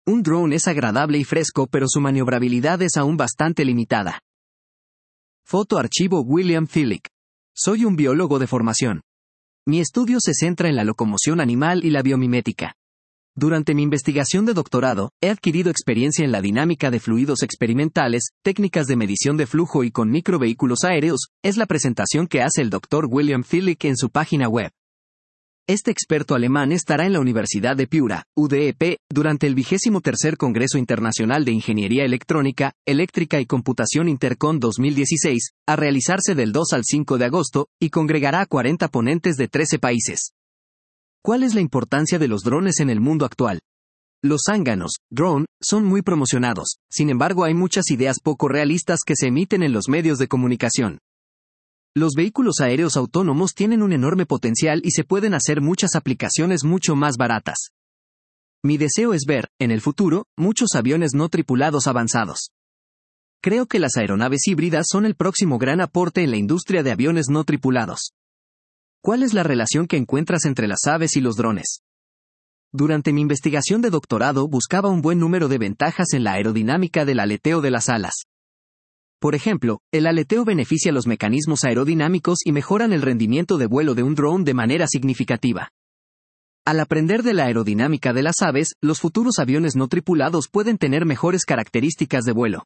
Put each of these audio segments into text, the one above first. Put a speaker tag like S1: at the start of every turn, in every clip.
S1: Un drone es agradable y fresco, pero su maniobrabilidad es aún bastante limitada. Foto archivo William Phillick. Soy un biólogo de formación. Mi estudio se centra en la locomoción animal y la biomimética. Durante mi investigación de doctorado, he adquirido experiencia en la dinámica de fluidos experimentales, técnicas de medición de flujo y con microvehículos aéreos, es la presentación que hace el Dr. William Phillick en su página web. Este experto alemán estará en la Universidad de Piura, UDEP, durante el 23º Congreso Internacional de Ingeniería Electrónica, Eléctrica y Computación Intercon 2016, a realizarse del 2 al 5 de agosto, y congregará a 40 ponentes de 13 países. ¿Cuál es la importancia de los drones en el mundo actual? Los zánganos, drone, son muy promocionados, sin embargo hay muchas ideas poco realistas que se emiten en los medios de comunicación. Los vehículos aéreos autónomos tienen un enorme potencial y se pueden hacer muchas aplicaciones mucho más baratas. Mi deseo es ver, en el futuro, muchos aviones no tripulados avanzados. Creo que las aeronaves híbridas son el próximo gran aporte en la industria de aviones no tripulados. ¿Cuál es la relación que encuentras entre las aves y los drones? Durante mi investigación de doctorado buscaba un buen número de ventajas en la aerodinámica del aleteo de las alas. Por ejemplo, el aleteo beneficia los mecanismos aerodinámicos y mejoran el rendimiento de vuelo de un drone de manera significativa. Al aprender de la aerodinámica de las aves, los futuros aviones no tripulados pueden tener mejores características de vuelo.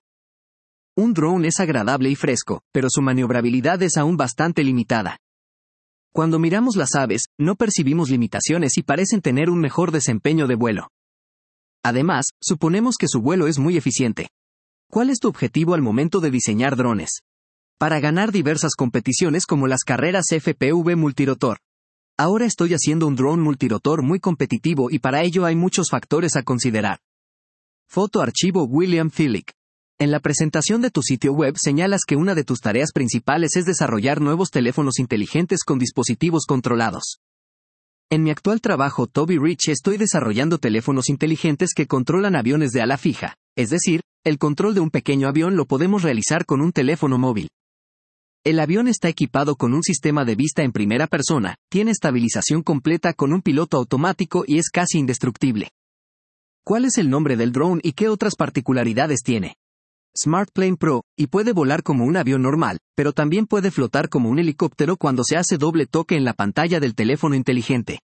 S1: Un drone es agradable y fresco, pero su maniobrabilidad es aún bastante limitada. Cuando miramos las aves, no percibimos limitaciones y parecen tener un mejor desempeño de vuelo. Además, suponemos que su vuelo es muy eficiente. ¿Cuál es tu objetivo al momento de diseñar drones? Para ganar diversas competiciones como las carreras FPV multirotor. Ahora estoy haciendo un drone multirotor muy competitivo y para ello hay muchos factores a considerar. Foto archivo William Phillick. En la presentación de tu sitio web señalas que una de tus tareas principales es desarrollar nuevos teléfonos inteligentes con dispositivos controlados. En mi actual trabajo Toby Rich estoy desarrollando teléfonos inteligentes que controlan aviones de ala fija, es decir, el control de un pequeño avión lo podemos realizar con un teléfono móvil. El avión está equipado con un sistema de vista en primera persona, tiene estabilización completa con un piloto automático y es casi indestructible. ¿Cuál es el nombre del drone y qué otras particularidades tiene? SmartPlane Pro, y puede volar como un avión normal, pero también puede flotar como un helicóptero cuando se hace doble toque en la pantalla del teléfono inteligente.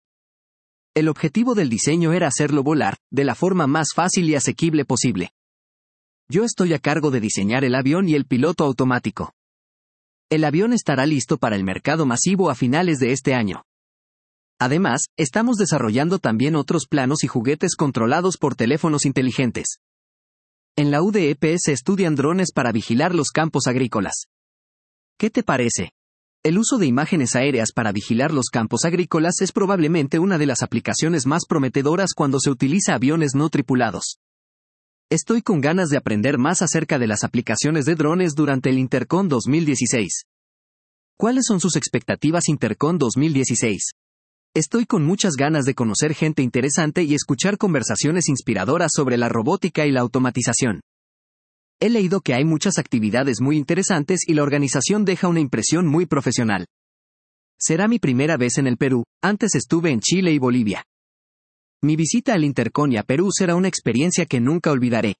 S1: El objetivo del diseño era hacerlo volar, de la forma más fácil y asequible posible. Yo estoy a cargo de diseñar el avión y el piloto automático. El avión estará listo para el mercado masivo a finales de este año. Además, estamos desarrollando también otros planos y juguetes controlados por teléfonos inteligentes. En la UDEP se estudian drones para vigilar los campos agrícolas. ¿Qué te parece? El uso de imágenes aéreas para vigilar los campos agrícolas es probablemente una de las aplicaciones más prometedoras cuando se utiliza aviones no tripulados. Estoy con ganas de aprender más acerca de las aplicaciones de drones durante el Intercon 2016. ¿Cuáles son sus expectativas Intercon 2016? Estoy con muchas ganas de conocer gente interesante y escuchar conversaciones inspiradoras sobre la robótica y la automatización. He leído que hay muchas actividades muy interesantes y la organización deja una impresión muy profesional. Será mi primera vez en el Perú, antes estuve en Chile y Bolivia. Mi visita al Intercon y a Perú será una experiencia que nunca olvidaré.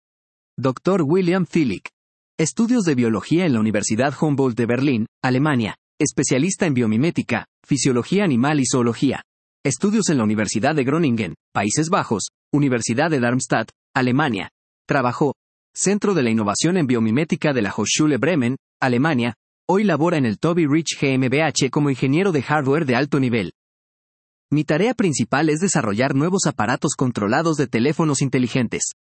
S1: Dr. William Phillick. Estudios de biología en la Universidad Humboldt de Berlín, Alemania. Especialista en biomimética, fisiología animal y zoología. Estudios en la Universidad de Groningen, Países Bajos, Universidad de Darmstadt, Alemania. Trabajó. Centro de la Innovación en Biomimética de la Hochschule Bremen, Alemania. Hoy labora en el Toby Rich GmbH como ingeniero de hardware de alto nivel. Mi tarea principal es desarrollar nuevos aparatos controlados de teléfonos inteligentes.